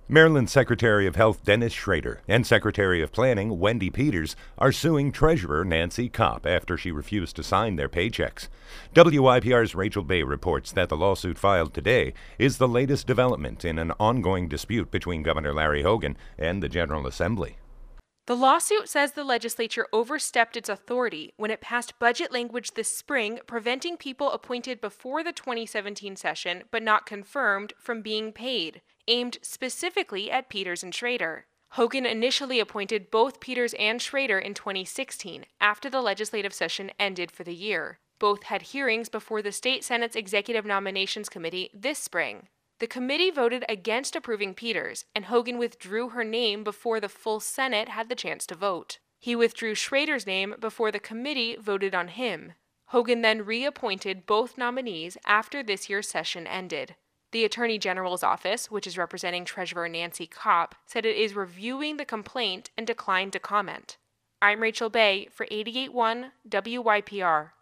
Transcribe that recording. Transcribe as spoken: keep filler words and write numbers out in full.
Maryland Secretary of Health Dennis Schrader and Secretary of Planning Wendy Peters are suing Treasurer Nancy Kopp after she refused to sign their paychecks. W I P R's Rachel Bay reports that the lawsuit filed today is the latest development in an ongoing dispute between Governor Larry Hogan and the General Assembly. The lawsuit says the legislature overstepped its authority when it passed budget language this spring preventing people appointed before the twenty seventeen session but not confirmed from being paid, aimed specifically at Peters and Schrader. Hogan initially appointed both Peters and Schrader in twenty sixteen, after the legislative session ended for the year. Both had hearings before the State Senate's Executive Nominations Committee this spring. The committee voted against approving Peters, and Hogan withdrew her name before the full Senate had the chance to vote. He withdrew Schrader's name before the committee voted on him. Hogan then reappointed both nominees after this year's session ended. The Attorney General's office, which is representing Treasurer Nancy Kopp, said it is reviewing the complaint and declined to comment. I'm Rachel Bay for eighty-eight point one W Y P R.